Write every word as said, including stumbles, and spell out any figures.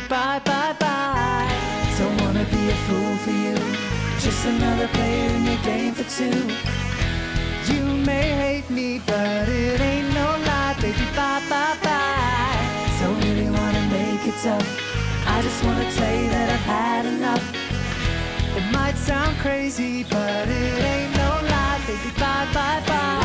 bye, bye, bye. Don't wanna be a fool for you, just another player in your game for two. You may hate me, but it ain't no lie, baby, bye, bye, bye. Don't really wanna make it tough, I just wanna tell you that I've had enough. It might sound crazy, but it ain't no lie, baby, bye, bye, bye.